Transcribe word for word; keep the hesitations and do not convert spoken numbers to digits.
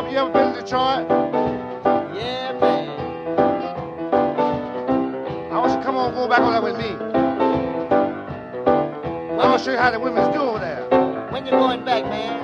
Have you ever been to Detroit? Yeah, man. I want you to come on, go back on there with me. I want to show you how the women's do over there. When you going back, man?